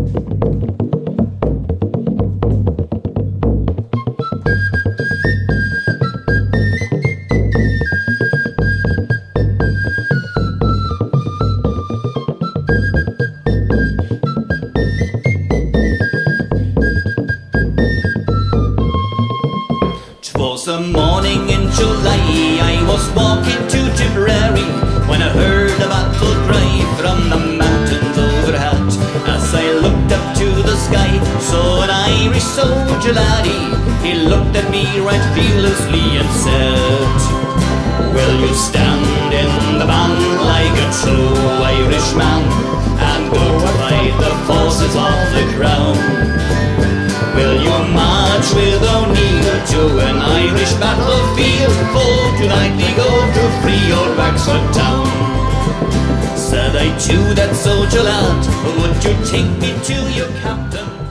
'Twas a morning in July, I was walking to Tipperary, when I heard a battle cry from the mountains overhead. As I looked up to the sky, saw an Irish soldier laddie. He looked at me right fearlessly and said, "Will you stand in the van like a true Irishman, and go to fight the forces of the crown? Will you march with O'Neill to an Irish battlefield, for tonight we go to free old Wexford town?" Said I to that soldier lad, "Would you take me to your captain?"